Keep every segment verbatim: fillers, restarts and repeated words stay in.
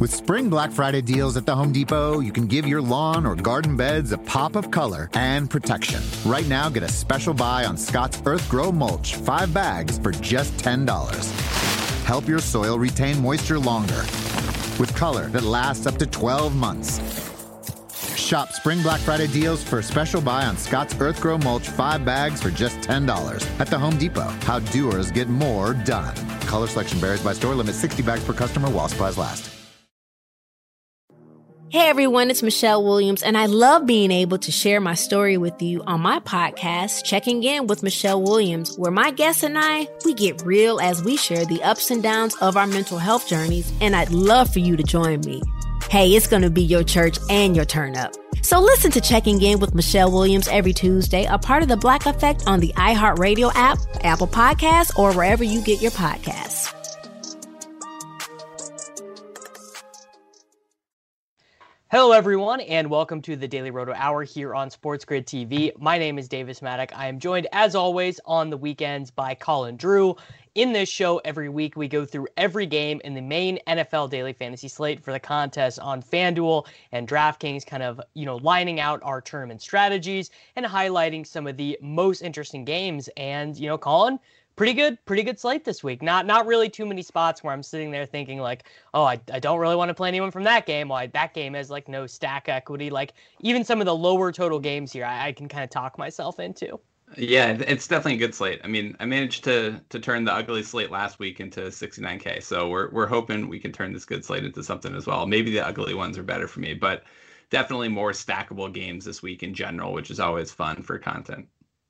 With Spring Black Friday deals at the Home Depot, you can give your lawn or garden beds a pop of color and protection. Right now, get a special buy on Scott's Earth Grow Mulch, five bags for just ten dollars. Help your soil retain moisture longer with color that lasts up to twelve months. Shop Spring Black Friday deals for a special buy on Scott's Earth Grow Mulch, five bags for just ten dollars at the Home Depot. How doers get more done. Color selection varies by store. Limit sixty bags per customer while supplies last. Hey everyone, it's Michelle Williams, and I love being able to share my story with you on my podcast, Checking In with Michelle Williams, where my guests and I, we get real as we share the ups and downs of our mental health journeys, and I'd love for you to join me. Hey, it's going to be your church and your turn up. So listen to Checking In with Michelle Williams every Tuesday, a part of the Black Effect on the iHeartRadio app, Apple Podcasts, or wherever you get your podcasts. Hello, everyone, and welcome to the Daily Roto Hour here on Sports Grid T V. My name is Davis Maddock. I am joined, as always, on the weekends by Colin Drew. In this show, every week, we go through every game in the main N F L daily fantasy slate for the contest on FanDuel and DraftKings, kind of, you know, lining out our tournament strategies and highlighting some of the most interesting games. And, you know, Colin, pretty good, pretty good slate this week. Not not really too many spots where I'm sitting there thinking like, oh, I, I don't really want to play anyone from that game. Well, that game has like no stack equity. Like even some of the lower total games here, I, I can kind of talk myself into. Yeah, it's definitely a good slate. I mean, I managed to to turn the ugly slate last week into sixty-nine K. So we're we're hoping we can turn this good slate into something as well. Maybe the ugly ones are better for me, but definitely more stackable games this week in general, which is always fun for content.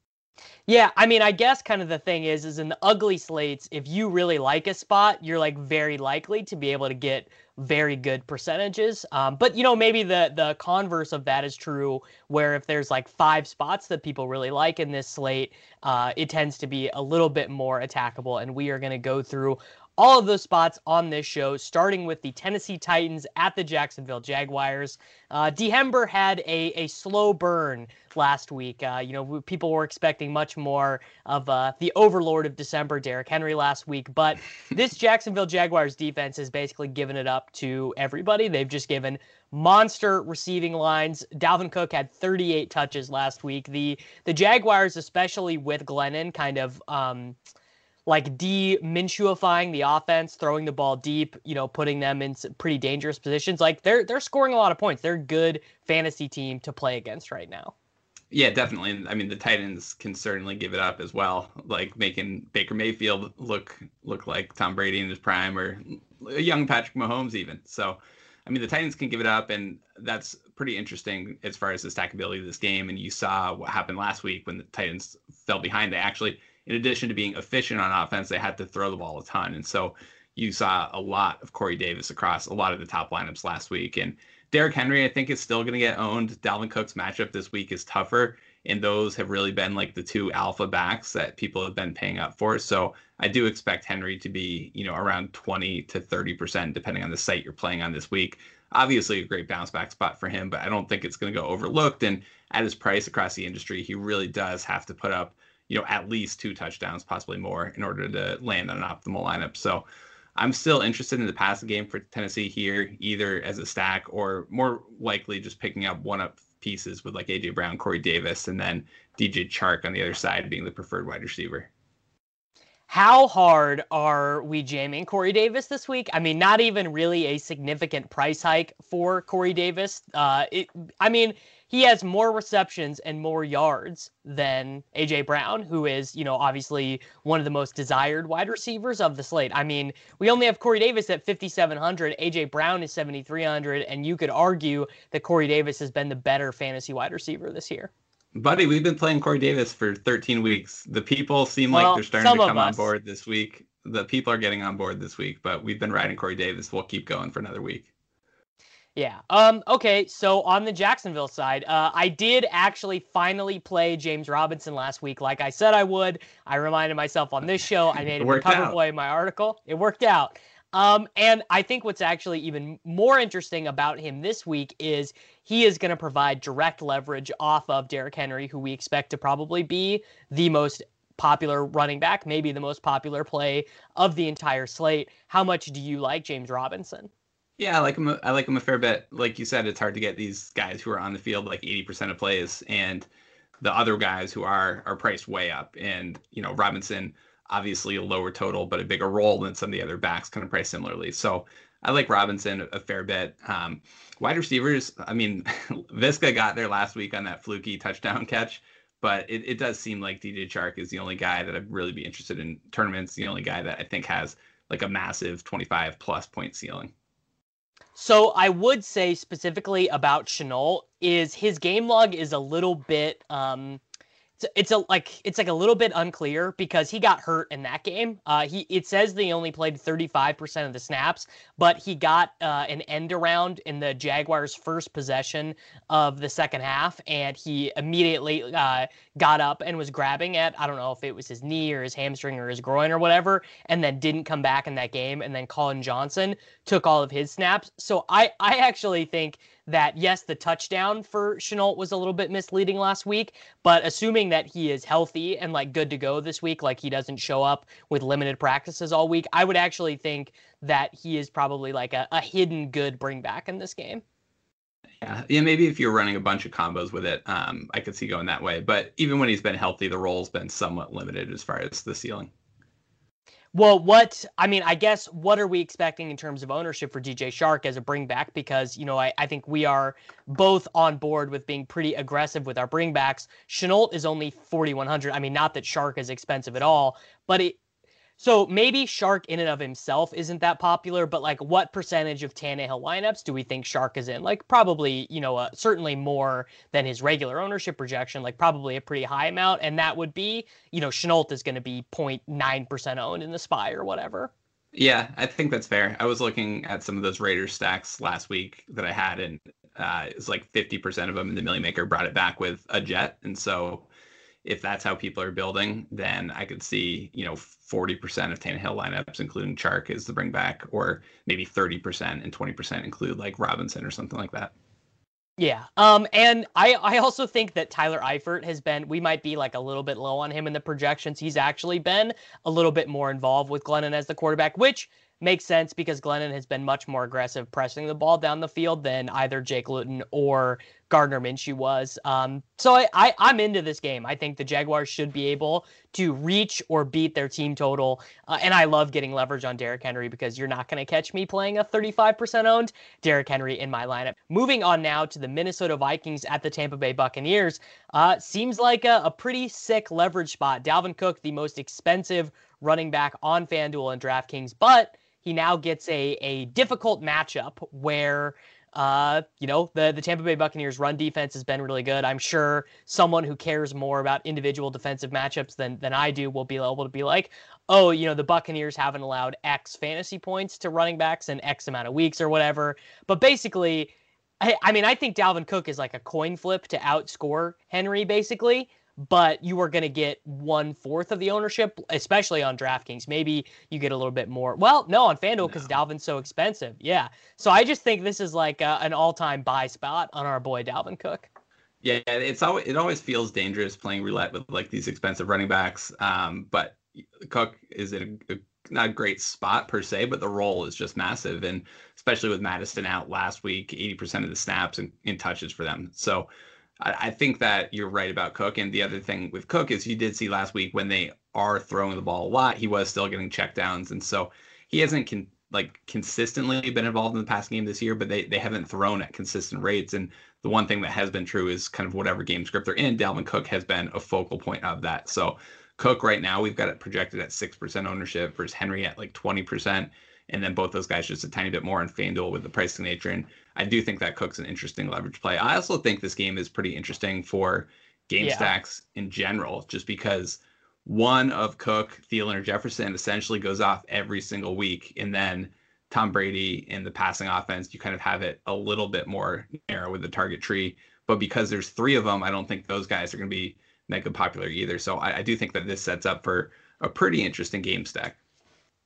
Yeah, I mean, I guess kind of the thing is, is in the ugly slates, if you really like a spot, you're like very likely to be able to get very good percentages. Um, but, you know, maybe the the converse of that is true, where if there's like five spots that people really like in this slate, uh, it tends to be a little bit more attackable. And we are going to go through all of those spots on this show, starting with the Tennessee Titans at the Jacksonville Jaguars. Uh, D. Hember had a, a slow burn last week. Uh, you know, people were expecting much more of uh, the overlord of December, Derrick Henry, last week. But this Jacksonville Jaguars defense has basically given it up to everybody. They've just given monster receiving lines. Dalvin Cook had thirty-eight touches last week. The, the Jaguars, especially with Glennon, kind of... Um, like de-Minshewifying the offense, throwing the ball deep, you know, putting them in pretty dangerous positions. Like they're they're scoring a lot of points. They're a good fantasy team to play against right now. Yeah, definitely. I mean, the Titans can certainly give it up as well, like making Baker Mayfield look look like Tom Brady in his prime, or a young Patrick Mahomes even. So, I mean, the Titans can give it up, and that's pretty interesting as far as the stackability of this game. And you saw what happened last week when the Titans fell behind. They actually, in addition to being efficient on offense, they had to throw the ball a ton. And so you saw a lot of Corey Davis across a lot of the top lineups last week. And Derrick Henry, I think, is still going to get owned. Dalvin Cook's matchup this week is tougher, and those have really been like the two alpha backs that people have been paying up for. So I do expect Henry to be, you know, around twenty to thirty percent, depending on the site you're playing on this week. Obviously a great bounce back spot for him, but I don't think it's going to go overlooked. And at his price across the industry, he really does have to put up, you know, at least two touchdowns, possibly more, in order to land on an optimal lineup. So I'm still interested in the passing game for Tennessee here, either as a stack or more likely just picking up one-up pieces with like A J Brown, Corey Davis, and then D J Chark on the other side being the preferred wide receiver. How hard are we jamming Corey Davis this week? I mean, not even really a significant price hike for Corey Davis. Uh, it, I mean, he has more receptions and more yards than A J Brown, who is, you know, obviously one of the most desired wide receivers of the slate. I mean, we only have Corey Davis at fifty-seven hundred. A J Brown is seventy-three hundred, and you could argue that Corey Davis has been the better fantasy wide receiver this year. Buddy, we've been playing Corey Davis for thirteen weeks. The people seem well, like they're starting to come on board this week. The people are getting on board this week, but we've been riding Corey Davis. We'll keep going for another week. Yeah. Um. Okay. So on the Jacksonville side, uh, I did actually finally play James Robinson last week, like I said I would. I reminded myself on this show. I made it the cover boy in my article. It worked out. Um, and I think what's actually even more interesting about him this week is he is going to provide direct leverage off of Derrick Henry, who we expect to probably be the most popular running back, maybe the most popular play of the entire slate. How much do you like James Robinson? Yeah, I like him. I like him a fair bit. Like you said, it's hard to get these guys who are on the field like eighty percent of plays, and the other guys who are are priced way up. And you know, Robinson obviously a lower total, but a bigger role than some of the other backs, kind of priced similarly. So I like Robinson a fair bit. Um, wide receivers, I mean, Visca got there last week on that fluky touchdown catch, but it, it does seem like D J Chark is the only guy that I'd really be interested in tournaments. The only guy that I think has like a massive twenty-five plus point ceiling. So I would say specifically about Shenault is his game log is a little bit um it's, it's a like it's like a little bit unclear because he got hurt in that game. Uh he it says that he only played thirty-five percent of the snaps, but he got uh, an end around in the Jaguars' first possession of the second half, and he immediately uh, got up and was grabbing at, I don't know if it was his knee or his hamstring or his groin or whatever, and then didn't come back in that game. And then Colin Johnson took all of his snaps. So I, I actually think that, yes, the touchdown for Shenault was a little bit misleading last week, but assuming that he is healthy and like good to go this week, like he doesn't show up with limited practices all week, I would actually think that he is probably like a, a hidden good bring back in this game. Yeah, yeah, maybe if you're running a bunch of combos with it, um, I could see going that way. But even when he's been healthy, the role's been somewhat limited as far as the ceiling. Well, what, I mean, I guess, what are we expecting in terms of ownership for D J Chark as a bring-back? Because, you know, I, I think we are both on board with being pretty aggressive with our bring-backs. Shenault is only forty-one hundred. I mean, not that Chark is expensive at all, but it, so maybe Chark in and of himself isn't that popular, but like what percentage of Tannehill lineups do we think Chark is in? Like probably, you know, uh, certainly more than his regular ownership projection, like probably a pretty high amount. And that would be, you know, Shenault is going to be zero point nine percent owned in the S P Y or whatever. Yeah, I think that's fair. I was looking at some of those Raiders stacks last week that I had, and uh, it's like fifty percent of them in the Millie Maker brought it back with a jet. And so if that's how people are building, then I could see, you know, forty percent of Tannehill lineups, including Chark, is the bring back, or maybe thirty percent and twenty percent include like Robinson or something like that. Yeah. Um, and I, I also think that Tyler Eifert has been, we might be like a little bit low on him in the projections. He's actually been a little bit more involved with Glennon as the quarterback, which makes sense because Glennon has been much more aggressive pressing the ball down the field than either Jake Luton or Gardner Minshew was. Um, so I, I, I'm into this game. I think the Jaguars should be able to reach or beat their team total. Uh, and I love getting leverage on Derrick Henry because you're not going to catch me playing a thirty-five percent owned Derrick Henry in my lineup. Moving on now to the Minnesota Vikings at the Tampa Bay Buccaneers. Uh, seems like a, a pretty sick leverage spot. Dalvin Cook, the most expensive running back on FanDuel and DraftKings, but he now gets a a difficult matchup where, uh, you know, the, the Tampa Bay Buccaneers run defense has been really good. I'm sure someone who cares more about individual defensive matchups than, than I do will be able to be like, oh, you know, the Buccaneers haven't allowed X fantasy points to running backs in X amount of weeks or whatever. But basically, I, I mean, I think Dalvin Cook is like a coin flip to outscore Henry, basically. But you are going to get one fourth of the ownership, especially on DraftKings. Maybe you get a little bit more. Well, no, on FanDuel because no. Dalvin's so expensive. Yeah. So I just think this is like a, an all-time buy spot on our boy Dalvin Cook. Yeah, it's always, it always feels dangerous playing roulette with like these expensive running backs. Um, but Cook is in a, a not a great spot per se, but the role is just massive. And especially with Madison out last week, eighty percent of the snaps and, and touches for them. So I think that you're right about Cook. And the other thing with Cook is you did see last week when they are throwing the ball a lot, he was still getting checkdowns. And so he hasn't con- like consistently been involved in the passing game this year, but they, they haven't thrown at consistent rates. And the one thing that has been true is kind of whatever game script they're in, Dalvin Cook has been a focal point of that. So Cook right now, we've got it projected at six percent ownership versus Henry at like twenty percent. And then both those guys just a tiny bit more on FanDuel with the pricing nature. And I do think that Cook's an interesting leverage play. I also think this game is pretty interesting for game yeah. stacks in general, just because one of Cook, Thielen, or Jefferson essentially goes off every single week. And then Tom Brady in the passing offense, you kind of have it a little bit more narrow with the target tree. But because there's three of them, I don't think those guys are going to be mega popular either. So I, I do think that this sets up for a pretty interesting game stack.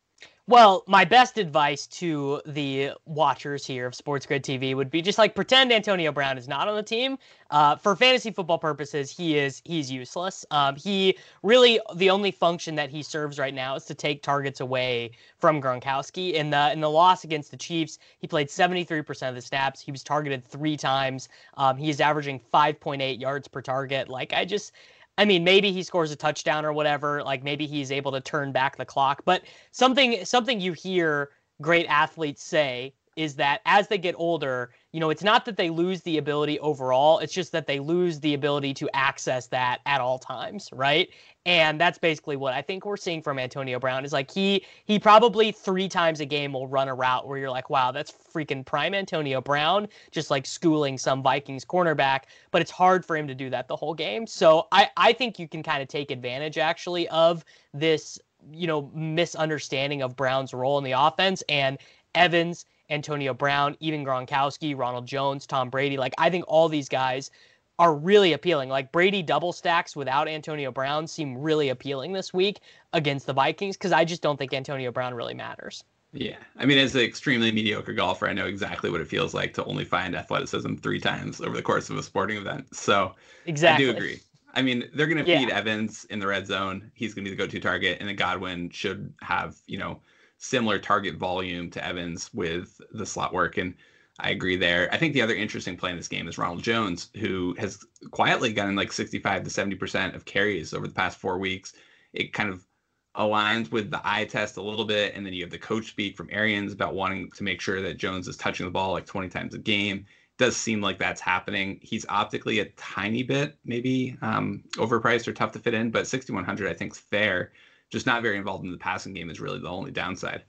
Well, my best advice to the watchers here of Sports Grid T V would be just like pretend Antonio Brown is not on the team. Uh, for fantasy football purposes, he is he's useless. Um, he really the only function that he serves right now is to take targets away from Gronkowski. In the in the loss against the Chiefs, he played seventy-three percent of the snaps. He was targeted three times. Um, he is averaging five point eight yards per target. Like I just. I mean, maybe he scores a touchdown or whatever. Like maybe he's able to turn back the clock. But something something you hear great athletes say is that as they get older, you know, it's not that they lose the ability overall. It's just that they lose the ability to access that at all times, right? And that's basically what I think we're seeing from Antonio Brown is like he he probably three times a game will run a route where you're like, wow, that's freaking prime Antonio Brown, just like schooling some Vikings cornerback. But it's hard for him to do that the whole game. So I, I think you can kind of take advantage actually of this, you know, misunderstanding of Brown's role in the offense and Evans, Antonio Brown, even Gronkowski, Ronald Jones, Tom Brady. Like, I think all these guys are really appealing. Like, Brady double stacks without Antonio Brown seem really appealing this week against the Vikings because I just don't think Antonio Brown really matters. Yeah. I mean, as an extremely mediocre golfer, I know exactly what it feels like to only find athleticism three times over the course of a sporting event. So exactly. I do agree. I mean, they're going to yeah. feed Evans in the red zone. He's going to be the go-to target, and then Godwin should have, you know, similar target volume to Evans with the slot work. And I agree there. I think the other interesting play in this game is Ronald Jones, who has quietly gotten like sixty-five to seventy percent of carries over the past four weeks. It kind of aligns with the eye test a little bit. And then you have the coach speak from Arians about wanting to make sure that Jones is touching the ball like twenty times a game. It does seem like that's happening. He's optically a tiny bit, maybe um, overpriced or tough to fit in, but sixty-one hundred I think is fair. Just not very involved in the passing game is really the only downside.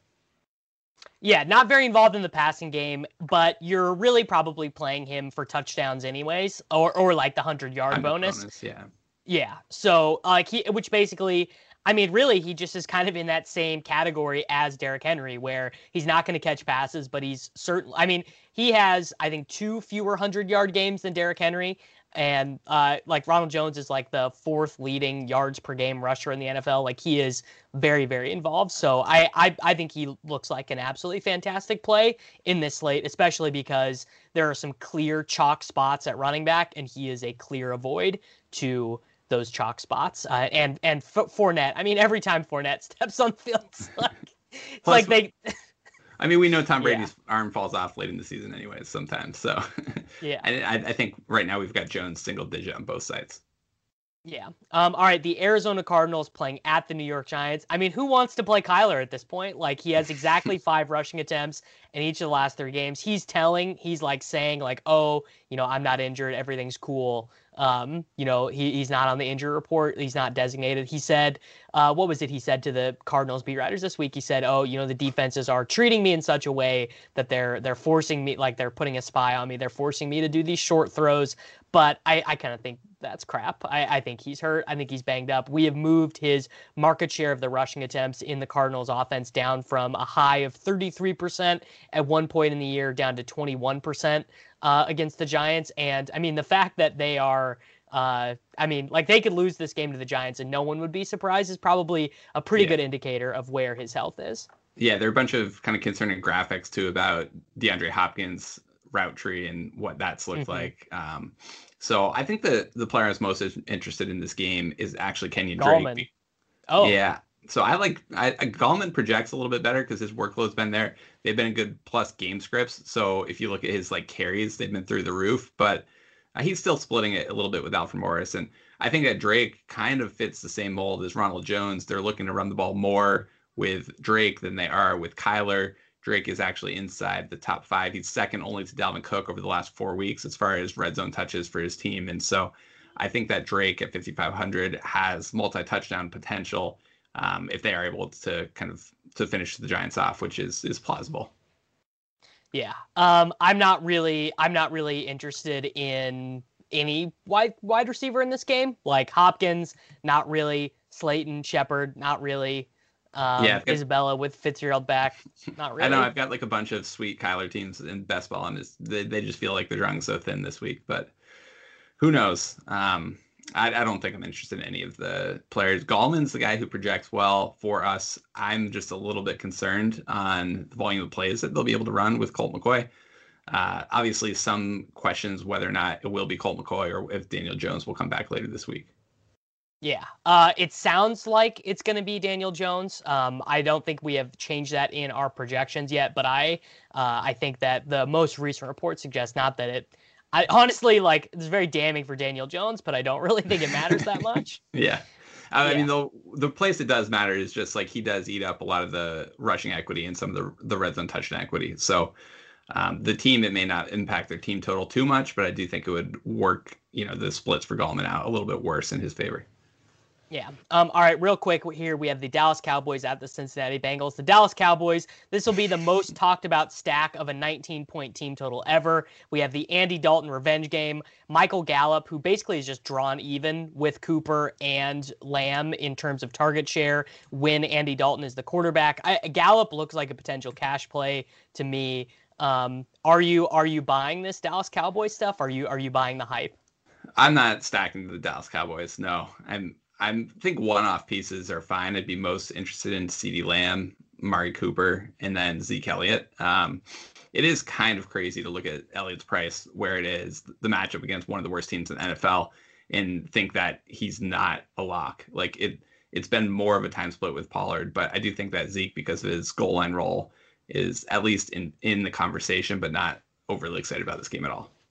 Yeah, not very involved in the passing game, but you're really probably playing him for touchdowns anyways, or or like the hundred-yard bonus. bonus. Yeah. Yeah. So, like he, which basically, I mean, really, he just is kind of in that same category as Derrick Henry, where he's not going to catch passes, but he's certain. I mean, he has, I think, two fewer hundred-yard games than Derrick Henry. And uh, like Ronald Jones is like the fourth leading yards per game rusher in the N F L. Like he is very, very involved. So I, I, I think he looks like an absolutely fantastic play in this slate, especially because there are some clear chalk spots at running back, and he is a clear avoid to those chalk spots. Uh, and and F- Fournette, I mean, every time Fournette steps on the field, it's like, it's Plus, like they. I mean, we know Tom Brady's yeah. arm falls off late in the season anyways sometimes. So yeah, I, I think right now we've got Jones single digit on both sides. Yeah. Um, all right. The Arizona Cardinals playing at the New York Giants. I mean, who wants to play Kyler at this point? Like, he has exactly five rushing attempts in each of the last three games. He's telling, he's like saying, like, oh, you know, I'm not injured. Everything's cool. Um, you know, he, he's not on the injury report. He's not designated. He said, uh, what was it he said to the Cardinals beat writers this week? He said, oh, you know, the defenses are treating me in such a way that they're they're forcing me, like they're putting a spy on me. They're forcing me to do these short throws. But I, I kind of think that's crap. I, I think he's hurt. I think he's banged up. We have moved his market share of the rushing attempts in the Cardinals offense down from a high of thirty-three percent at one point in the year down to twenty-one percent uh, against the Giants. And I mean, the fact that they are, uh, I mean, like they could lose this game to the Giants and no one would be surprised is probably a pretty yeah. good indicator of where his health is. Yeah, there are a bunch of kind of concerning graphics too about DeAndre Hopkins' route tree and what that's looked mm-hmm. like. Um, so I think the the player I was most interested in this game is actually Kenyon Gallman. Drake. Oh, yeah. So I like I, I Gallman projects a little bit better because his workload's been there. They've been good plus game scripts. So if you look at his like carries, they've been through the roof. But uh, he's still splitting it a little bit with Alfred Morris, and I think that Drake kind of fits the same mold as Ronald Jones. They're looking to run the ball more with Drake than they are with Kyler. Drake is actually inside the top five. He's second only to Dalvin Cook over the last four weeks as far as red zone touches for his team. And so I think that Drake at fifty-five hundred has multi-touchdown potential um, if they are able to kind of to finish the Giants off, which is is plausible. Yeah, um, I'm not really I'm not really interested in any wide wide receiver in this game. Like Hopkins, not really. Slayton, Shepard, not really. Um, yeah, got, Isabella with Fitzgerald back, not really. I know I've got like a bunch of sweet Kyler teams in best ball, and they, they just feel like they're drawing so thin this week. But who knows? Um, I, I don't think I'm interested in any of the players. Gallman's the guy who projects well for us. I'm just a little bit concerned on the volume of plays that they'll be able to run with Colt McCoy. Uh, obviously, some questions whether or not it will be Colt McCoy or if Daniel Jones will come back later this week. Yeah, uh, it sounds like it's going to be Daniel Jones. Um, I don't think we have changed that in our projections yet, but I uh, I think that the most recent report suggests not that it. I honestly, like, it's very damning for Daniel Jones, but I don't really think it matters that much. yeah. I yeah. mean, the the place it does matter is just like he does eat up a lot of the rushing equity and some of the the red zone touchdown equity. So um, the team, it may not impact their team total too much, but I do think it would work, you know, the splits for Gallman out a little bit worse in his favor. Yeah. Um, all right, real quick here, we have the Dallas Cowboys at the Cincinnati Bengals. The Dallas Cowboys, this will be the most talked about stack of a nineteen-point team total ever. We have the Andy Dalton revenge game. Michael Gallup, who basically is just drawn even with Cooper and Lamb in terms of target share when Andy Dalton is the quarterback. I, Gallup looks like a potential cash play to me. Um, are you are you buying this Dallas Cowboys stuff? Are you are you buying the hype? I'm not stacking the Dallas Cowboys. No, I'm. I think one-off pieces are fine. I'd be most interested in CeeDee Lamb, Amari Cooper, and then Zeke Elliott. Um, it is kind of crazy to look at Elliott's price where it is, the matchup against one of the worst teams in the N F L, and think that he's not a lock. Like it, it's been more of a time split with Pollard, but I do think that Zeke, because of his goal line role, is at least in in the conversation, but not overly excited about this game at all.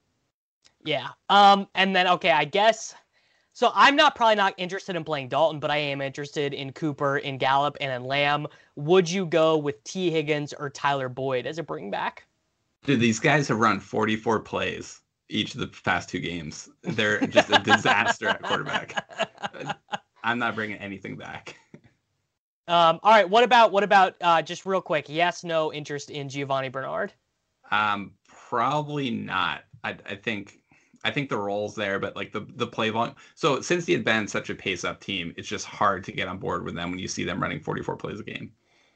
Yeah. Um. And then okay, I guess. So I'm not probably not interested in playing Dalton, but I am interested in Cooper, in Gallup, and in Lamb. Would you go with T. Higgins or Tyler Boyd as a bring back? Dude, these guys have run forty-four plays each of the past two games. They're just a disaster at quarterback. I'm not bringing anything back. Um, all right. What about what about uh, just real quick? Yes, no interest in Giovanni Bernard? Um, probably not. I, I think. I think the role's there, but like the the play volume. So since he had been such a pace up team, it's just hard to get on board with them when you see them running forty-four plays a game.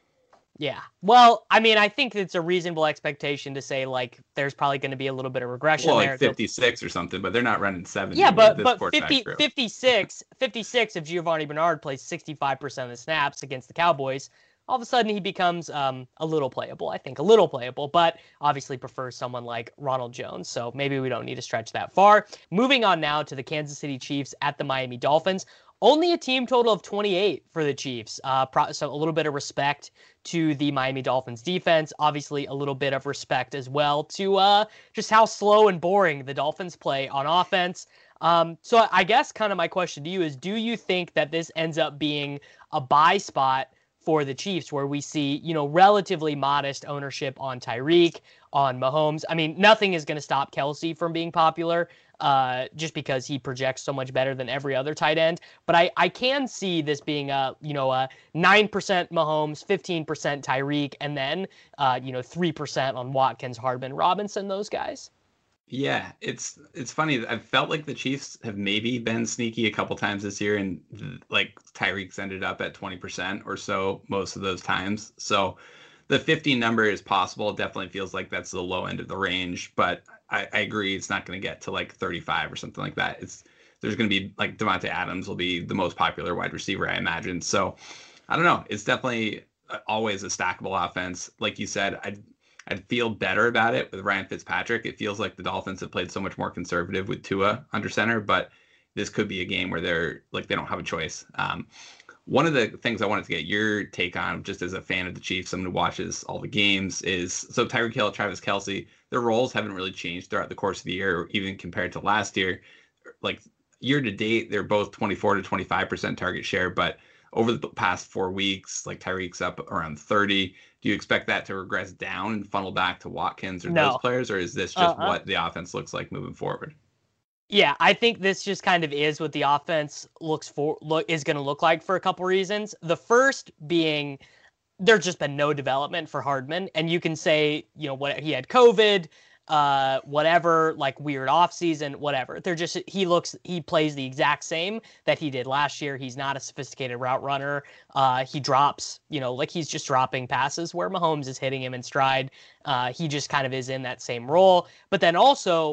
Yeah. Well, I mean, I think it's a reasonable expectation to say like there's probably going to be a little bit of regression well, there. like fifty-six or something, but they're not running seventy. Yeah, but but fifty, fifty-six, fifty-six if Giovanni Bernard plays sixty-five percent of the snaps against the Cowboys, all of a sudden he becomes um, a little playable. I think a little playable, but obviously prefers someone like Ronald Jones. So maybe we don't need to stretch that far. Moving on now to the Kansas City Chiefs at the Miami Dolphins. Only a team total of twenty-eight for the Chiefs. Uh, so a little bit of respect to the Miami Dolphins defense. Obviously a little bit of respect as well to uh, just how slow and boring the Dolphins play on offense. Um, so I guess kind of my question to you is, do you think that this ends up being a buy spot for the Chiefs, where we see, you know, relatively modest ownership on Tyreek, on Mahomes? I mean, nothing is going to stop Kelsey from being popular uh, just because he projects so much better than every other tight end. But I, I can see this being a, you know, a nine percent Mahomes, fifteen percent Tyreek, and then, uh, you know, three percent on Watkins, Hardman, Robinson, those guys. Yeah, it's it's funny. I felt like the Chiefs have maybe been sneaky a couple times this year, and like Tyreek's ended up at twenty percent or so most of those times. So the fifteen number is possible. It definitely feels like that's the low end of the range, but I, I agree it's not going to get to like thirty-five or something like that. It's there's going to be like Devontae Adams will be the most popular wide receiver, I imagine. So I don't know. It's definitely always a stackable offense. Like you said, I. I'd feel better about it with Ryan Fitzpatrick. It feels like the Dolphins have played so much more conservative with Tua under center, but this could be a game where they're like, they don't have a choice. Um, one of the things I wanted to get your take on, just as a fan of the Chiefs, someone who watches all the games, is so Tyreek Hill, Travis Kelce, their roles haven't really changed throughout the course of the year, or even compared to last year. Like year to date, they're both twenty-four to twenty-five percent target share, but over the past four weeks, like Tyreek's up around thirty. Do you expect that to regress down and funnel back to Watkins or no. those players, or is this just uh-huh. what the offense looks like moving forward? Yeah, I think this just kind of is what the offense looks for look is going to look like for a couple reasons. The first being there's just been no development for Hardman, and you can say, you know, what he had COVID, uh, whatever, like weird off season, whatever. They're just he looks he plays the exact same that he did last year. He's not a sophisticated route runner. Uh, he drops, you know, like he's just dropping passes where Mahomes is hitting him in stride. Uh, he just kind of is in that same role. But then also,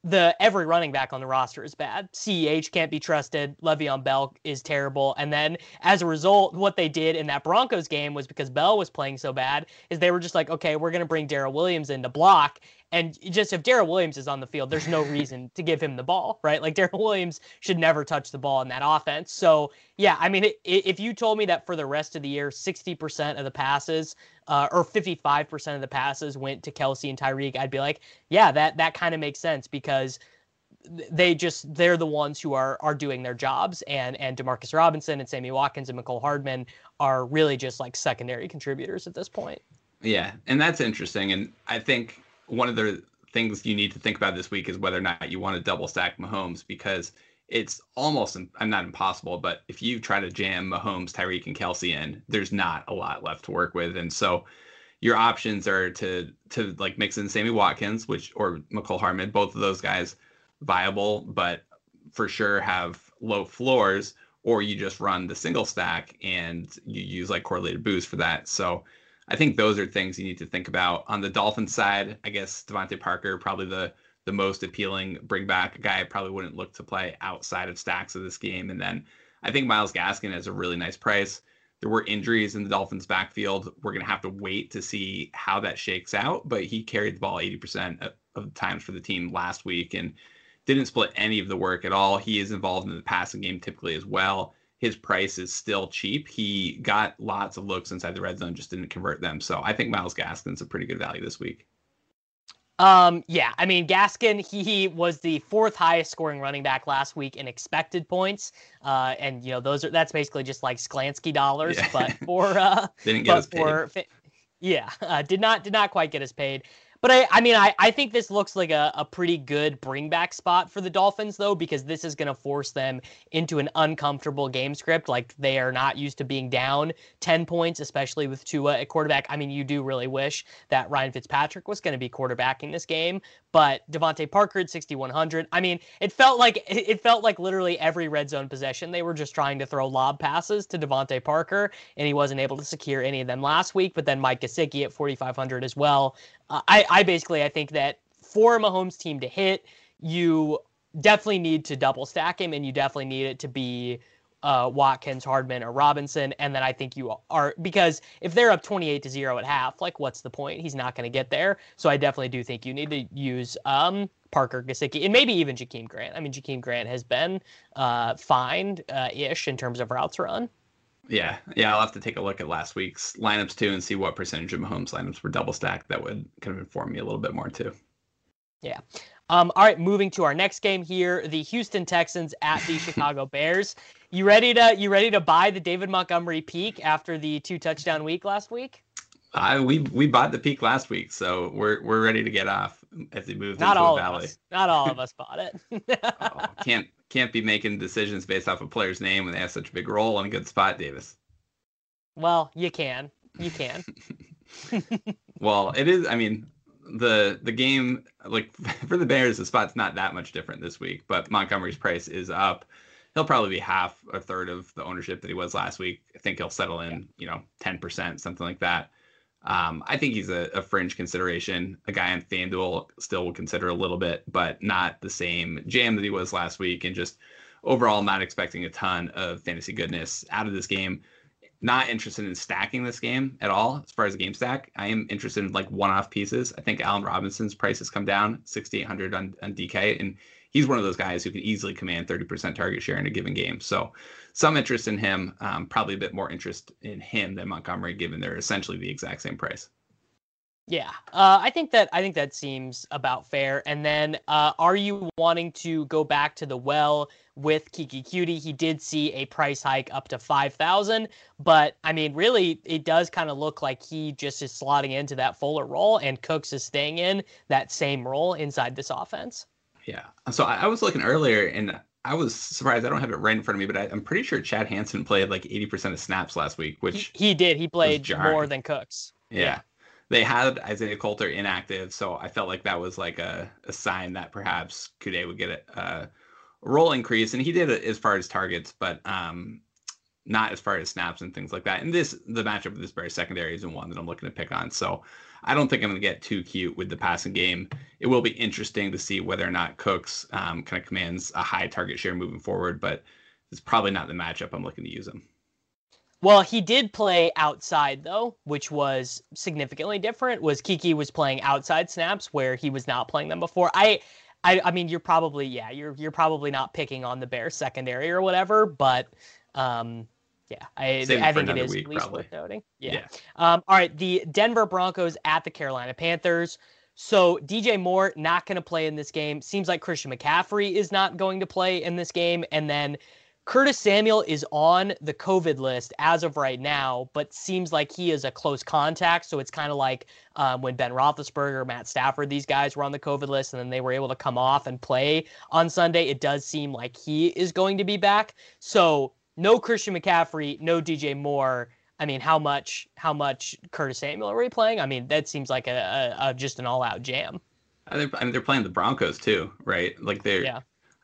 the every running back on the roster is bad. C E H can't be trusted. Le'Veon Bell is terrible. And then as a result, what they did in that Broncos game was because Bell was playing so bad is they were just like, okay, we're going to bring Darrell Williams in to block. And just if Darrell Williams is on the field, there's no reason to give him the ball, right? Like Darrell Williams should never touch the ball in that offense. So yeah, I mean, it, if you told me that for the rest of the year, sixty percent of the passes uh, or fifty-five percent of the passes went to Kelce and Tyreek, I'd be like, yeah, that that kind of makes sense because they just they're the ones who are are doing their jobs, and and Demarcus Robinson and Sammy Watkins and Mecole Hardman are really just like secondary contributors at this point. Yeah, and that's interesting, and I think one of the things you need to think about this week is whether or not you want to double stack Mahomes, because it's almost, I'm not impossible, but if you try to jam Mahomes, Tyreek, and Kelce in, there's not a lot left to work with. And so your options are to to like mix in Sammy Watkins, which or Mecole Hardman, both of those guys viable, but for sure have low floors, or you just run the single stack and you use like correlated boost for that. So I think those are things you need to think about. On the Dolphins side, I guess Devontae Parker, probably the the most appealing bring back, a guy I probably wouldn't look to play outside of stacks of this game. And then I think Myles Gaskin has a really nice price. There were injuries in the Dolphins backfield. We're going to have to wait to see how that shakes out, but he carried the ball eighty percent of the times for the team last week and didn't split any of the work at all. He is involved in the passing game typically as well. His price is still cheap. He got lots of looks inside the red zone, just didn't convert them. So I think Myles Gaskin's a pretty good value this week. Um, yeah, I mean, Gaskin, he, he was the fourth highest scoring running back last week in expected points. Uh, and you know, those are, that's basically just like Sklansky dollars, yeah. but for, uh, didn't get us for, paid. Yeah, uh, did not, did not quite get us paid. But I, I mean, I, I think this looks like a, a pretty good bring back spot for the Dolphins, though, because this is going to force them into an uncomfortable game script. Like they are not used to being down ten points, especially with Tua at quarterback. I mean, you do really wish that Ryan Fitzpatrick was going to be quarterbacking this game, but Devontae Parker at sixty-one hundred. I mean, it felt like it felt like literally every red zone possession they were just trying to throw lob passes to Devontae Parker, and he wasn't able to secure any of them last week. But then Mike Gesicki at forty-five hundred as well. Uh, I, I basically, I think that for a Mahomes team to hit, you definitely need to double stack him, and you definitely need it to be uh, Watkins, Hardman, or Robinson. And then I think you are, because if they're up twenty-eight to zero at half, like what's the point? He's not going to get there. So I definitely do think you need to use um, Parker, Gesicki, and maybe even Jakeem Grant. I mean, Jakeem Grant has been uh, fine-ish uh, in terms of routes run. Yeah, yeah, I'll have to take a look at last week's lineups too and see what percentage of Mahomes lineups were double stacked. That would kind of inform me a little bit more too. Yeah. Um, all right, moving to our next game here, the Houston Texans at the Chicago Bears. You ready to you ready to buy the David Montgomery peak after the two touchdown week last week? Uh, we we bought the peak last week, so we're we're ready to get off as we move Not into all a valley. Of us. Not all of us bought it. oh, can't can't be making decisions based off a player's name when they have such a big role in a good spot, Davis. Well, you can. You can. Well, it is. I mean, the the game, like for the Bears, the spot's not that much different this week, but Montgomery's price is up. He'll probably be half, a third of the ownership that he was last week. I think he'll settle in, you know, ten percent, something like that. Um, I think he's a, a fringe consideration. A guy on FanDuel still will consider a little bit, but not the same jam that he was last week. And just overall, not expecting a ton of fantasy goodness out of this game. Not interested in stacking this game at all as far as a game stack. I am interested in like one-off pieces. I think Allen Robinson's price has come down sixty-eight hundred on, on D K, and he's one of those guys who can easily command thirty percent target share in a given game. So some interest in him, um, probably a bit more interest in him than Montgomery, given they're essentially the exact same price. Yeah, uh, I think that I think that seems about fair. And then, uh, are you wanting to go back to the well with Kiki Cutie? He did see a price hike up to five thousand, but I mean, really, it does kind of look like he just is slotting into that Fuller role, and Cooks is staying in that same role inside this offense. Yeah. So I, I was looking earlier, and I was surprised. I don't have it right in front of me, but I, I'm pretty sure Chad Hansen played like eighty percent of snaps last week, which he, he did. He played more than Cooks. Yeah. yeah. They had Isaiah Coulter inactive, so I felt like that was like a, a sign that perhaps Kude would get a, a role increase, and he did it as far as targets, but um, not as far as snaps and things like that. And this, the matchup of this Bears secondary isn't one that I'm looking to pick on. So I don't think I'm going to get too cute with the passing game. It will be interesting to see whether or not Cooks um, kind of commands a high target share moving forward, but it's probably not the matchup I'm looking to use him. Well, he did play outside, though, which was significantly different. Was Kiki was playing outside snaps where he was not playing them before. I, I, I mean, you're probably, yeah, you're you're probably not picking on the Bears secondary or whatever, but um, yeah, I, I think it is week, at least probably. Worth noting. Yeah. yeah. Um, all right, the Denver Broncos at the Carolina Panthers. So D J Moore not going to play in this game. Seems like Christian McCaffrey is not going to play in this game, and then Curtis Samuel is on the COVID list as of right now, but seems like he is a close contact. So it's kind of like um, when Ben Roethlisberger, Matt Stafford, these guys were on the COVID list, and then they were able to come off and play on Sunday. It does seem like he is going to be back. So no Christian McCaffrey, no D J Moore. I mean, how much how much Curtis Samuel are we playing? I mean, that seems like a, a, a just an all-out jam. I mean, they're playing the Broncos too, right? Like they're yeah.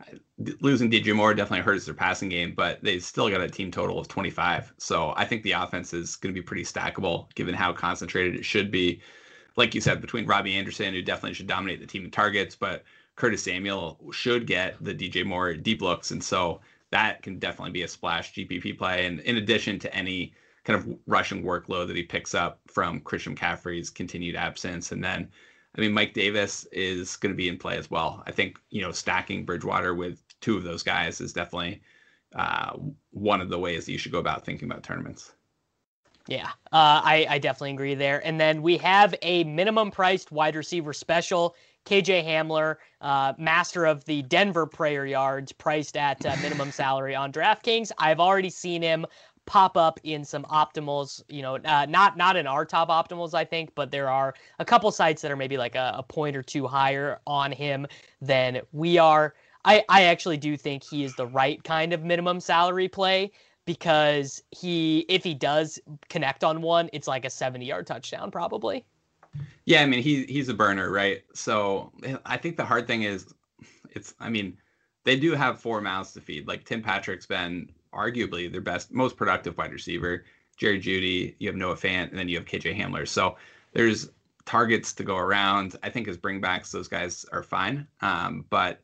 Losing D J Moore definitely hurts their passing game, but they still got a team total of twenty-five. So I think the offense is going to be pretty stackable given how concentrated it should be. Like you said, between Robbie Anderson, who definitely should dominate the team in targets, but Curtis Samuel should get the D J Moore deep looks. And so that can definitely be a splash G P P play. And in addition to any kind of rushing workload that he picks up from Christian McCaffrey's continued absence. And then I mean, Mike Davis is going to be in play as well. I think, you know, stacking Bridgewater with two of those guys is definitely uh, one of the ways that you should go about thinking about tournaments. Yeah, uh, I, I definitely agree there. And then we have a minimum priced wide receiver special, K J Hamler, uh, master of the Denver prayer yards, priced at uh, minimum salary on DraftKings. I've already seen him pop up in some optimals, you know, uh, not not in our top optimals, I think, but there are a couple sites that are maybe like a, a point or two higher on him than we are. I, I actually do think he is the right kind of minimum salary play because he, if he does connect on one, it's like a seventy-yard touchdown probably. Yeah, I mean, he he's a burner, right? So I think the hard thing is, it's, I mean, they do have four mouths to feed. Like Tim Patrick's been arguably their best, most productive wide receiver. Jerry Jeudy, you have Noah Fant, and then you have K J Hamler. So there's targets to go around. I think as bringbacks, those guys are fine. Um, but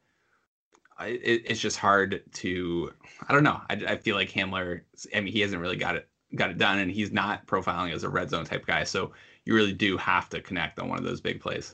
it, it's just hard to, I don't know. I, I feel like Hamler, I mean, he hasn't really got it, got it done, and he's not profiling as a red zone type guy. So you really do have to connect on one of those big plays.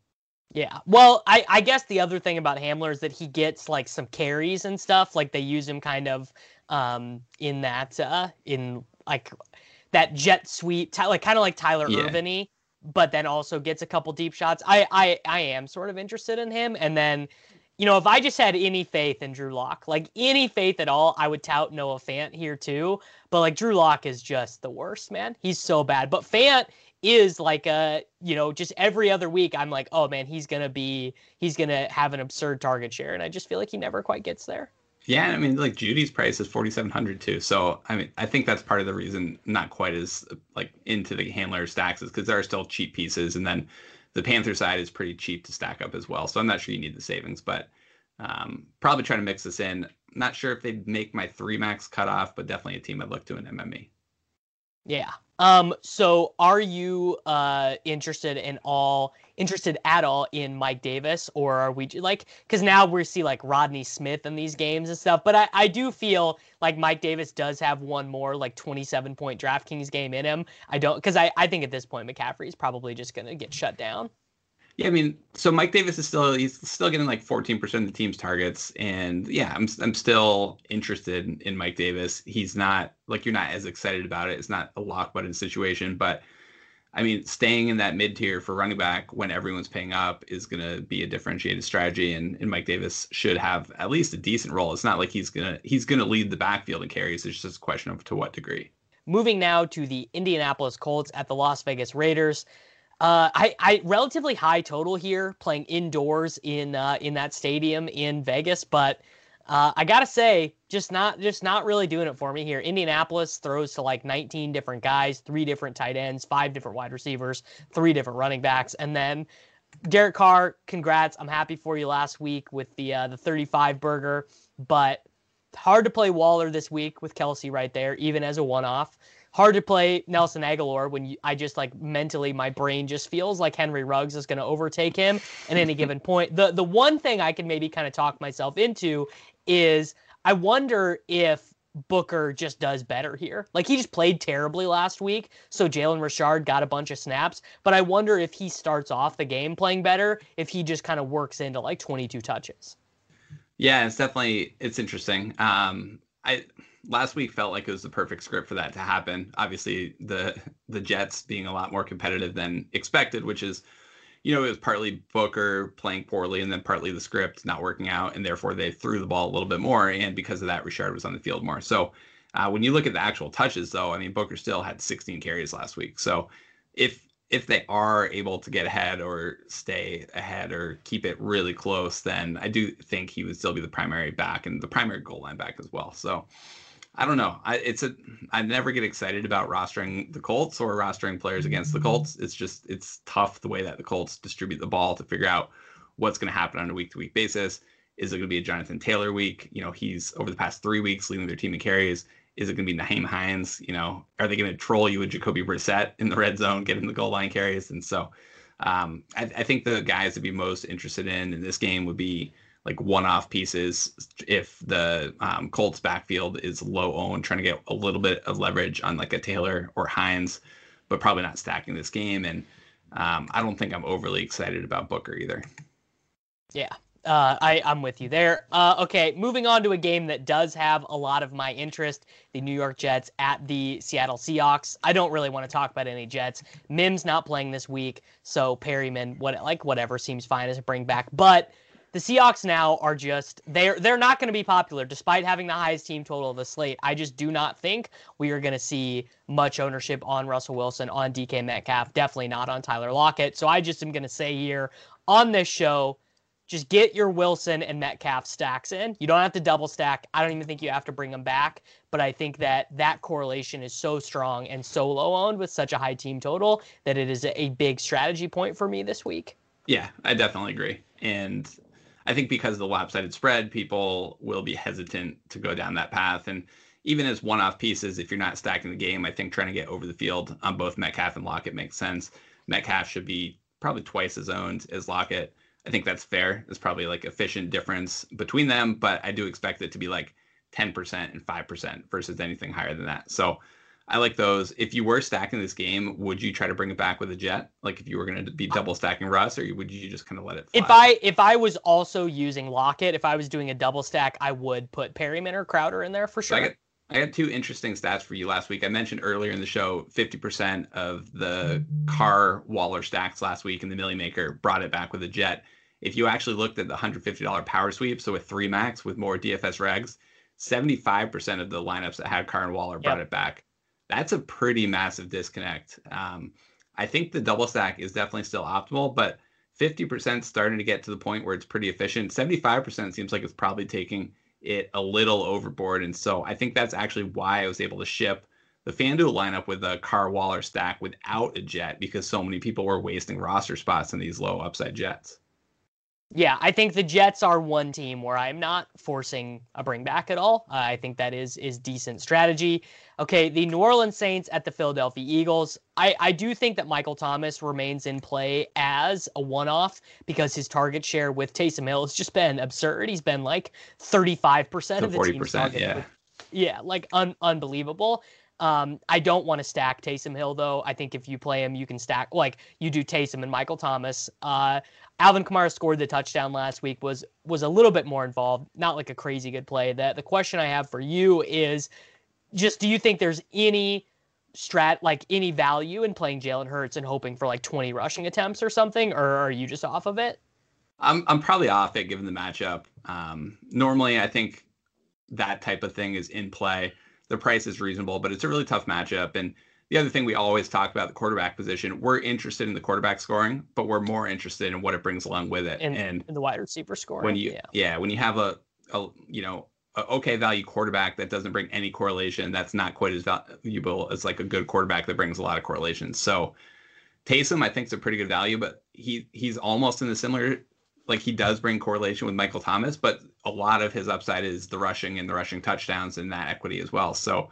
Yeah. Well, I, I guess the other thing about Hamler is that he gets like some carries and stuff. Like they use him kind of um, in that, uh, in like that jet sweep, like kind of like Tyler yeah. Ervin-y, but then also gets a couple deep shots. I, I, I am sort of interested in him. And then, you know, if I just had any faith in Drew Lock, like any faith at all, I would tout Noah Fant here too. But like Drew Lock is just the worst, man. He's so bad. But Fant is like a, you know, just every other week I'm like, oh man, he's going to be, he's going to have an absurd target share. And I just feel like he never quite gets there. Yeah. I mean, like Judy's price is forty-seven hundred too. So, I mean, I think that's part of the reason not quite as like into the Handler stacks is because there are still cheap pieces. And then the Panther side is pretty cheap to stack up as well. So I'm not sure you need the savings, but um, probably trying to mix this in. Not sure if they'd make my three max cutoff, but definitely a team I'd look to in M M E. Yeah. Um, so are you uh, interested in all interested at all in Mike Davis, or are we like, because now we see like Rodney Smith in these games and stuff, but I, I do feel like Mike Davis does have one more like twenty-seven point DraftKings game in him. I don't, because I, I think at this point McCaffrey is probably just going to get shut down. Yeah, I mean, so Mike Davis is still, he's still getting like fourteen percent of the team's targets. And yeah, I'm I'm still interested in, in Mike Davis. He's not, like, you're not as excited about it. It's not a lock button situation. But I mean, staying in that mid tier for running back when everyone's paying up is going to be a differentiated strategy. And, and Mike Davis should have at least a decent role. It's not like he's going to, he's going to lead the backfield in carries. It's just a question of to what degree. Moving now to the Indianapolis Colts at the Las Vegas Raiders. Uh, I, I relatively high total here, playing indoors in uh, in that stadium in Vegas, but uh, I gotta say, just not just not really doing it for me here. Indianapolis throws to like nineteen different guys, three different tight ends, five different wide receivers, three different running backs, and then Derek Carr. Congrats, I'm happy for you last week with the uh, the thirty-five burger, but hard to play Waller this week with Kelsey right there, even as a one-off. hard to play Nelson Agholor when you, I just like mentally, my brain just feels like Henry Ruggs is going to overtake him at any given point. The, the one thing I can maybe kind of talk myself into is I wonder if Booker just does better here. Like, he just played terribly last week, so Jalen Richard got a bunch of snaps, but I wonder if he starts off the game playing better, if he just kind of works into like twenty-two touches. Yeah, it's definitely, it's interesting. Um, I last week felt like it was the perfect script for that to happen. Obviously, the the Jets being a lot more competitive than expected, which is, you know, it was partly Booker playing poorly and then partly the script not working out, and therefore they threw the ball a little bit more, and because of that, Richard was on the field more. So uh, when you look at the actual touches, though, I mean, Booker still had sixteen carries last week. So if if they are able to get ahead or stay ahead or keep it really close, then I do think he would still be the primary back and the primary goal line back as well. So I don't know. I it's a I never get excited about rostering the Colts or rostering players against the Colts. It's just it's tough the way that the Colts distribute the ball to figure out what's going to happen on a week to week basis. Is it going to be a Jonathan Taylor week? You know, he's over the past three weeks leading their team in carries. Is it going to be Nyheim Hines? You know, are they going to troll you with Jacoby Brissett in the red zone, getting the goal line carries? And so um, I, I think the guys to be most interested in in this game would be like one-off pieces if the um, Colts backfield is low owned, trying to get a little bit of leverage on like a Taylor or Hines, but probably not stacking this game. And um, I don't think I'm overly excited about Booker either. Yeah. Uh, I, I'm with you there. Uh, okay, moving on to a game that does have a lot of my interest, the New York Jets at the Seattle Seahawks. I don't really want to talk about any Jets. Mims not playing this week, so Perryman, what like whatever, seems fine as a bring back. But the Seahawks now are just, they're, they're not going to be popular, despite having the highest team total of the slate. I just do not think we are going to see much ownership on Russell Wilson, on D K Metcalf, definitely not on Tyler Lockett. So I just am going to say here on this show, just get your Wilson and Metcalf stacks in. You don't have to double stack. I don't even think you have to bring them back. But I think that that correlation is so strong and so low owned with such a high team total that it is a big strategy point for me this week. Yeah, I definitely agree. And I think because of the lopsided spread, people will be hesitant to go down that path. And even as one-off pieces, if you're not stacking the game, I think trying to get over the field on both Metcalf and Lockett makes sense. Metcalf should be probably twice as owned as Lockett. I think that's fair. There's probably like efficient difference between them, but I do expect it to be like ten percent and five percent versus anything higher than that. So I like those. If you were stacking this game, would you try to bring it back with a Jet? Like if you were going to be double stacking Russ, or would you just kind of let it fly? If I if I was also using Lockett, if I was doing a double stack, I would put Perryman or Crowder in there for sure. So I got, I got two interesting stats for you last week. I mentioned earlier in the show, fifty percent of the Carr Waller stacks last week in the Millie Maker brought it back with a Jet. If you actually looked at the one hundred fifty dollars power sweep, so with three max with more D F S regs, seventy-five percent of the lineups that had Carr and Waller brought yep. it back. That's a pretty massive disconnect. Um, I think the double stack is definitely still optimal, but fifty percent starting to get to the point where it's pretty efficient. seventy-five percent seems like it's probably taking it a little overboard. And so I think that's actually why I was able to ship the FanDuel lineup with a Carr Waller stack without a Jet, because so many people were wasting roster spots in these low upside Jets. Yeah, I think the Jets are one team where I'm not forcing a bring back at all. Uh, I think that is is decent strategy. Okay, the New Orleans Saints at the Philadelphia Eagles. I, I do think that Michael Thomas remains in play as a one-off because his target share with Taysom Hill has just been absurd. He's been like thirty-five percent of the team's target. Yeah, yeah, like un- unbelievable. Um, I don't want to stack Taysom Hill, though. I think if you play him, you can stack, like, you do Taysom and Michael Thomas. Uh, Alvin Kamara scored the touchdown last week, was was a little bit more involved, not like a crazy good play. The, the question I have for you is just, do you think there's any strat, like any value in playing Jalen Hurts and hoping for like twenty rushing attempts or something, or are you just off of it? I'm I'm probably off it given the matchup. Um, normally, I think that type of thing is in play. The price is reasonable, but it's a really tough matchup. And the other thing we always talk about, the quarterback position, we're interested in the quarterback scoring, but we're more interested in what it brings along with it. And, and the wide receiver scoring. When you, yeah. yeah, when you have a, a you know, a okay value quarterback that doesn't bring any correlation, that's not quite as valuable as like a good quarterback that brings a lot of correlation. So Taysom, I think, is a pretty good value, but he he's almost in the similar, like he does bring correlation with Michael Thomas, but a lot of his upside is the rushing and the rushing touchdowns and that equity as well. So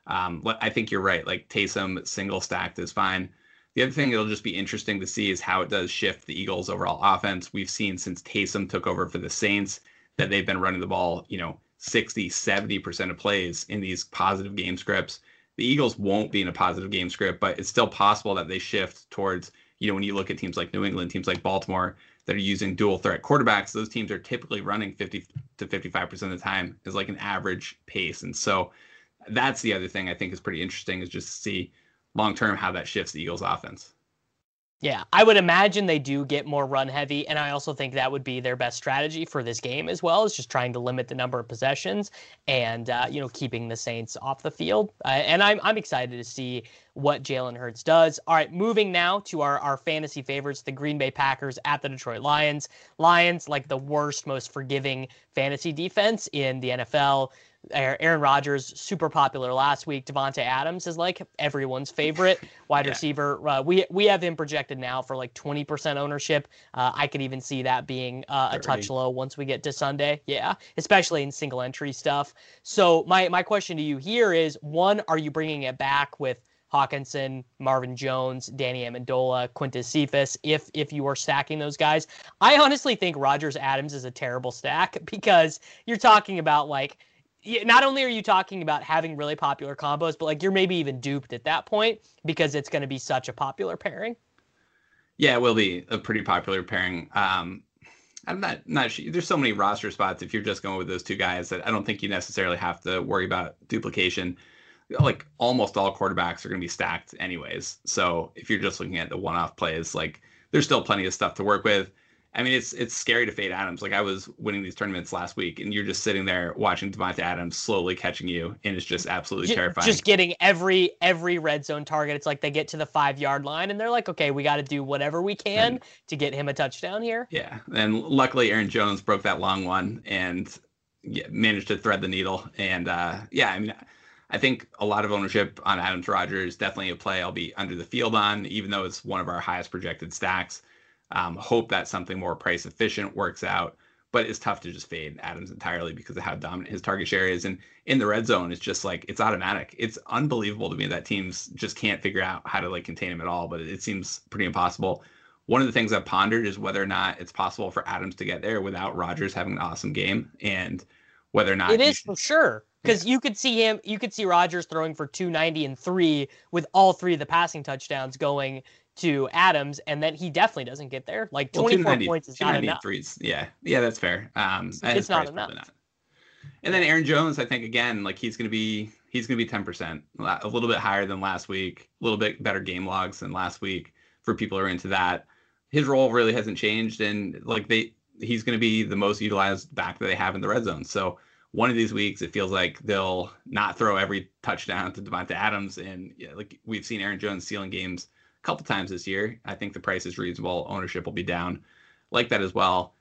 Um, I think you're right. Like Taysom single stacked is fine. The other thing it'll just be interesting to see is how it does shift the Eagles' overall offense. We've seen since Taysom took over for the Saints that they've been running the ball, you know, sixty, seventy percent of plays in these positive game scripts. The Eagles won't be in a positive game script, but it's still possible that they shift towards, you know, when you look at teams like New England, teams like Baltimore that are using dual threat quarterbacks, those teams are typically running fifty to fifty-five percent of the time is like an average pace. And so that's the other thing I think is pretty interesting, is just to see long-term how that shifts the Eagles offense. Yeah, I would imagine they do get more run heavy, and I also think that would be their best strategy for this game as well, is just trying to limit the number of possessions and uh, you know, keeping the Saints off the field. Uh, and I'm I'm excited to see what Jalen Hurts does. All right, moving now to our, our fantasy favorites, the Green Bay Packers at the Detroit Lions. Lions, like the worst, most forgiving fantasy defense in the N F L. Aaron Rodgers, super popular last week. Devontae Adams is like everyone's favorite wide yeah. receiver. Uh, we we have him projected now for like twenty percent ownership. Uh, I could even see that being uh, a touch low once we get to Sunday. Yeah, especially in single entry stuff. So my, my question to you here is, one, are you bringing it back with Hawkinson, Marvin Jones, Danny Amendola, Quintez Cephus, if if you are stacking those guys? I honestly think Rodgers Adams is a terrible stack, because you're talking about like, not only are you talking about having really popular combos, but like you're maybe even duped at that point because it's going to be such a popular pairing. Yeah, it will be a pretty popular pairing. Um, I'm not not sure. There's so many roster spots if you're just going with those two guys that I don't think you necessarily have to worry about duplication. Like almost all quarterbacks are going to be stacked anyways. So if you're just looking at the one-off plays, like there's still plenty of stuff to work with. I mean, it's it's scary to fade Adams. Like I was winning these tournaments last week, and you're just sitting there watching Devontae Adams slowly catching you, and it's just absolutely just, terrifying. Just getting every every red zone target. It's like they get to the five yard line, and they're like, okay, we got to do whatever we can and, to get him a touchdown here. Yeah, and luckily Aaron Jones broke that long one and yeah, managed to thread the needle. And uh, yeah, I mean, I think a lot of ownership on Adams Rodgers, definitely a play I'll be under the field on, even though it's one of our highest projected stacks. Um, hope that something more price efficient works out, but it's tough to just fade Adams entirely because of how dominant his target share is. And in the red zone, it's just like, it's automatic. It's unbelievable to me that teams just can't figure out how to like contain him at all, but it seems pretty impossible. One of the things I've pondered is whether or not it's possible for Adams to get there without Rodgers having an awesome game, and whether or not it is should... for sure. Because yeah. you could see him, you could see Rodgers throwing for two ninety and three with all three of the passing touchdowns going to Adams, and then he definitely doesn't get there. Like twenty-four well, points is not enough. Yeah, yeah, that's fair. Um, it's not enough. Not. And then Aaron Jones, I think again, like he's gonna be he's gonna be ten percent, a little bit higher than last week, a little bit better game logs than last week for people who are into that. His role really hasn't changed, and like they, he's gonna be the most utilized back that they have in the red zone. So one of these weeks, it feels like they'll not throw every touchdown to Devontae Adams, and yeah, like we've seen Aaron Jones stealing games couple times this year. I think the price is reasonable. Ownership will be down like that as well.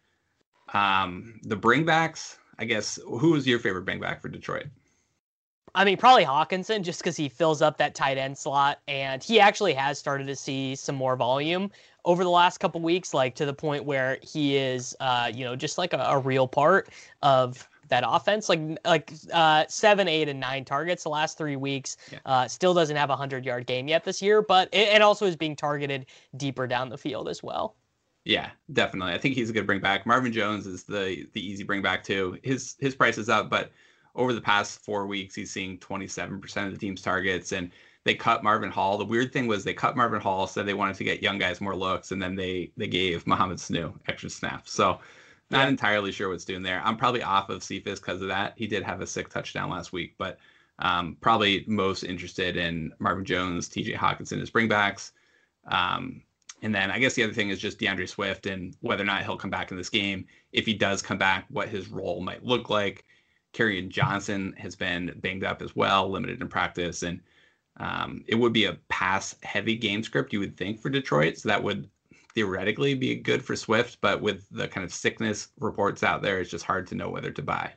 Um, the bringbacks, I guess, who is your favorite bringback for Detroit? I mean, probably Hawkinson, just because he fills up that tight end slot, and he actually has started to see some more volume over the last couple weeks, like to the point where he is, uh, you know, just like a, a real part of that offense. Like like uh, seven, eight, and nine targets the last three weeks. Yeah. Uh, still doesn't have a hundred-yard game yet this year, but it, and also is being targeted deeper down the field as well. Yeah, definitely. I think he's a good bring back. Marvin Jones is the the easy bring back too. His his price is up, but over the past four weeks, he's seeing twenty-seven percent of the team's targets, and they cut Marvin Hall. The weird thing was they cut Marvin Hall, said they wanted to get young guys more looks, and then they they gave Mohamed Sanu extra snaps. So not yeah. entirely sure what's doing there. I'm probably off of Cephus because of that. He did have a sick touchdown last week, but um, probably most interested in Marvin Jones, T J Hawkinson as bringbacks. Um, and then I guess the other thing is just DeAndre Swift and whether or not he'll come back in this game. If he does come back, what his role might look like. Kerryon Johnson has been banged up as well, limited in practice, and um, it would be a pass-heavy game script, you would think, for Detroit. So that would theoretically be good for Swift, but with the kind of sickness reports out there, it's just hard to know whether to buy.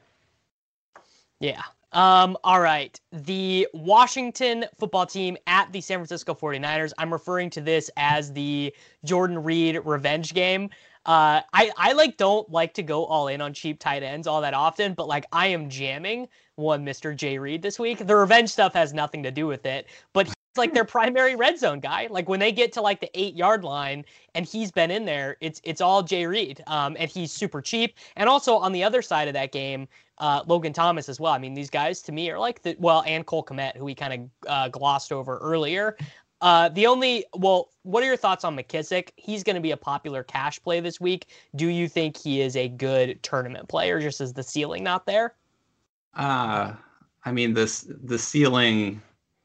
Yeah. Um, all right. The Washington football team at the San Francisco forty-niners. I'm referring to this as the Jordan Reed revenge game. Uh, I, I like don't like to go all in on cheap tight ends all that often, but like I am jamming one Mister Jay Reed this week. The revenge stuff has nothing to do with it, but he's like their primary red zone guy. Like when they get to like the eight yard line and he's been in there, it's it's all Jay Reed. Um, and he's super cheap. And also on the other side of that game, uh, Logan Thomas as well. I mean, these guys to me are like the well, and Cole Kmet, who we kind of uh, glossed over earlier. Uh, the only, well, what are your thoughts on McKissic? He's going to be a popular cash play this week. Do you think he is a good tournament player, just as the ceiling not there? Uh, I mean, this the ceiling,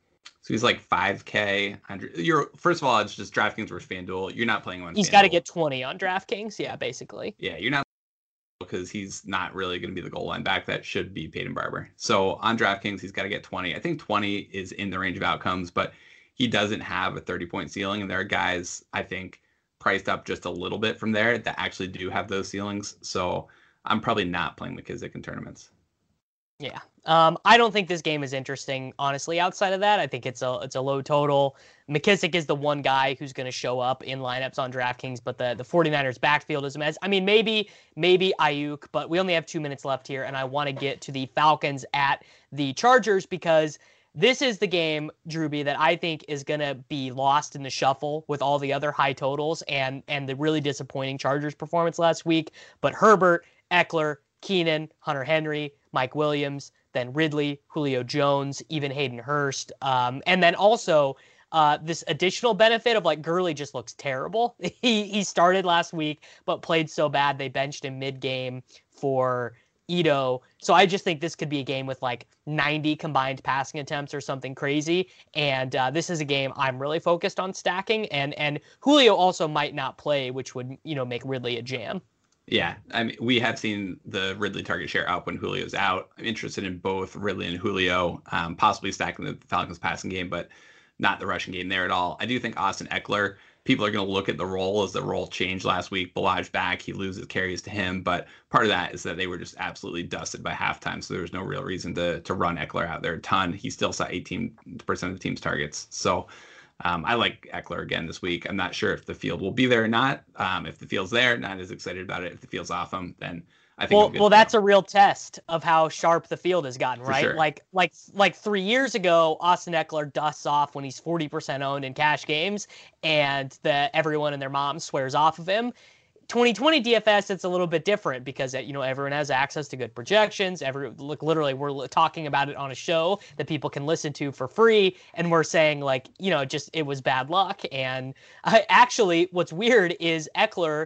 so he's like five K. You're first of all, it's just DraftKings versus FanDuel. You're not playing on He's got to get twenty on DraftKings. Yeah, basically. Yeah, you're not, because he's not really going to be the goal line back. That should be Peyton Barber. So on DraftKings, he's got to get twenty. I think twenty is in the range of outcomes, but he doesn't have a thirty point ceiling. And there are guys, I think, priced up just a little bit from there that actually do have those ceilings. So I'm probably not playing McKissic in tournaments. Yeah. Um, I don't think this game is interesting, honestly, outside of that. I think it's a it's a low total. McKissic is the one guy who's going to show up in lineups on DraftKings, but the, the 49ers backfield is a mess. I mean, maybe, maybe Ayuk, but we only have two minutes left here, and I want to get to the Falcons at the Chargers because this is the game, Drewby, that I think is going to be lost in the shuffle with all the other high totals and and the really disappointing Chargers performance last week. But Herbert, Eckler, Keenan, Hunter Henry, Mike Williams, then Ridley, Julio Jones, even Hayden Hurst. Um, and then also uh, this additional benefit of like Gurley just looks terrible. He he started last week, but played so bad they benched him mid-game for Ito. So I just think this could be a game with like ninety combined passing attempts or something crazy. And uh, this is a game I'm really focused on stacking. And and Julio also might not play, which would, you know, make Ridley a jam. Yeah, I mean, we have seen the Ridley target share up when Julio's out. I'm interested in both Ridley and Julio, um, possibly stacking the Falcons passing game, but not the rushing game there at all. I do think Austin Eckler, people are going to look at the role as the role changed last week. Ballage back, he loses carries to him, but part of that is that they were just absolutely dusted by halftime, so there was no real reason to to run Eckler out there a ton. He still saw eighteen percent of the team's targets, so um, I like Eckler again this week. I'm not sure if the field will be there or not. Um, if the field's there, not as excited about it. If the field's off him, then I think. Well, well, that's a real test of how sharp the field has gotten, right? Sure. Like, like, like three years ago, Austin Eckler dusts off when he's forty percent owned in cash games, and the everyone and their mom swears off of him. twenty twenty D F S, it's a little bit different because, you know, everyone has access to good projections. Every look, literally, we're talking about it on a show that people can listen to for free, and we're saying like, you know, just it was bad luck. And uh, actually, what's weird is Eckler,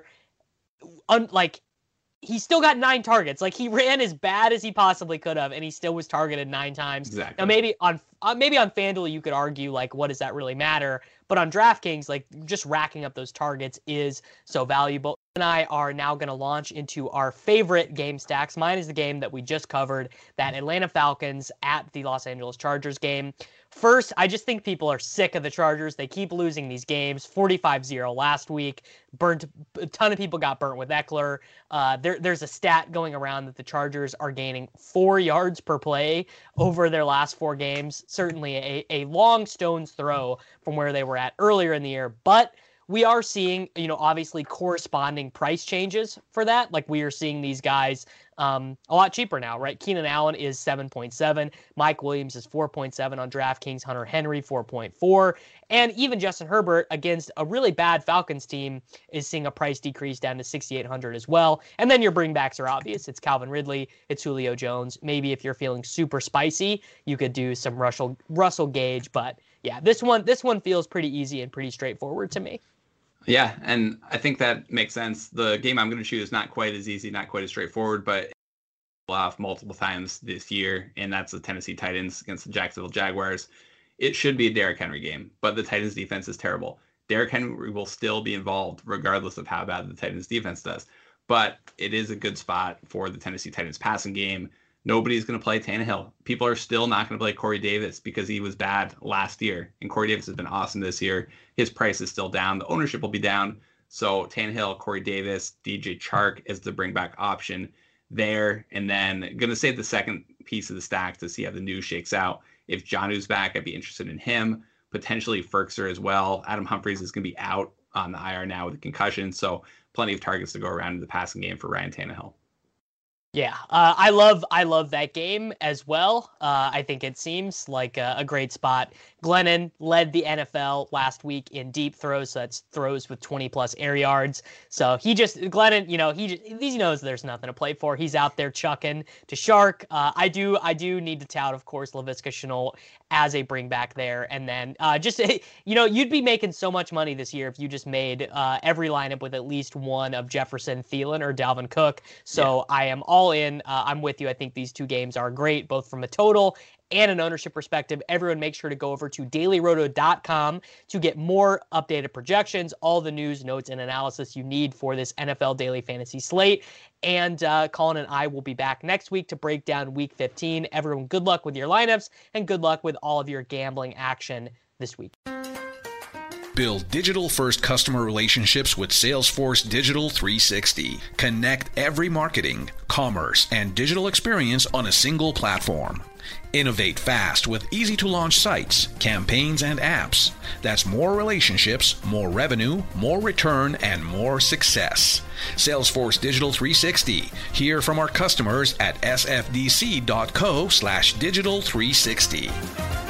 un- like. He still got nine targets. Like he ran as bad as he possibly could have, and he still was targeted nine times. Exactly. Now maybe on uh, maybe on FanDuel you could argue like, what does that really matter? But on DraftKings, like just racking up those targets is so valuable. And I are now going to launch into our favorite game stacks. Mine is the game that we just covered, that Atlanta Falcons at the Los Angeles Chargers game. First, I just think people are sick of the Chargers. They keep losing these games. forty-five zero last week. Burnt, a ton of people got burnt with Eckler. Uh, there, there's a stat going around that the Chargers are gaining four yards per play over their last four games. Certainly a, a long stone's throw from where they were at earlier in the year. But we are seeing, you know, obviously corresponding price changes for that. Like we are seeing these guys um, a lot cheaper now, right? Keenan Allen is seven point seven. Mike Williams is four point seven on DraftKings. Hunter Henry, four point four. And even Justin Herbert against a really bad Falcons team is seeing a price decrease down to sixty-eight hundred as well. And then your bringbacks are obvious. It's Calvin Ridley. It's Julio Jones. Maybe if you're feeling super spicy, you could do some Russell, Russell Gage. But yeah, this one, this one feels pretty easy and pretty straightforward to me. Yeah, and I think that makes sense. The game I'm going to choose is not quite as easy, not quite as straightforward, but off multiple times this year, and that's the Tennessee Titans against the Jacksonville Jaguars. It should be a Derrick Henry game, but the Titans defense is terrible. Derrick Henry will still be involved regardless of how bad the Titans defense does, but it is a good spot for the Tennessee Titans passing game. Nobody's going to play Tannehill. People are still not going to play Corey Davis because he was bad last year, and Corey Davis has been awesome this year. His price is still down. The ownership will be down. So Tannehill, Corey Davis, D J Chark is the bring back option there. And then going to save the second piece of the stack to see how the news shakes out. If Jonnu's back, I'd be interested in him. Potentially Ferkser as well. Adam Humphries is going to be out on the I R now with a concussion. So plenty of targets to go around in the passing game for Ryan Tannehill. Yeah, uh, I love I love that game as well. Uh, I think it seems like a, a great spot. Glennon led the N F L last week in deep throws. So that's throws with twenty plus air yards. So he just Glennon, you know, he just, he knows there's nothing to play for. He's out there chucking to Shark. Uh, I do I do need to tout, of course, Laviska Shenault as a bring back there, and then uh, just you know, you'd be making so much money this year if you just made uh, every lineup with at least one of Jefferson, Thielen, or Dalvin Cook. So yeah. I am all in. Uh, I'm with you. I think these two games are great, both from a total and an ownership perspective. Everyone make sure to go over to daily roto dot com to get more updated projections, all the news, notes, and analysis you need for this N F L Daily Fantasy slate. And uh, Colin and I will be back next week to break down Week fifteen. Everyone, good luck with your lineups, and good luck with all of your gambling action this week. Build digital-first customer relationships with Salesforce Digital three sixty. Connect every marketing, commerce, and digital experience on a single platform. Innovate fast with easy-to-launch sites, campaigns, and apps. That's more relationships, more revenue, more return, and more success. Salesforce Digital three sixty. Hear from our customers at sfdc.co slash digital360.